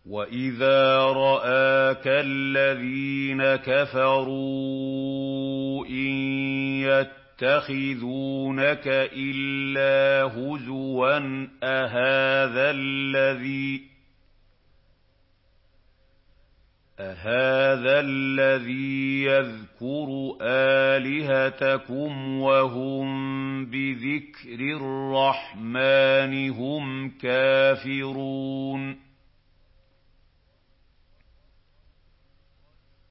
وَإِذَا رَآكَ الَّذِينَ كَفَرُوا إِن يَتَّخِذُونَكَ إِلَّا هُزُوًا أَهَٰذَا الَّذِي يَذْكُرُ آلِهَتَكُمْ وَهُم بِذِكْرِ الرَّحْمَٰنِ هُمْ كَافِرُونَ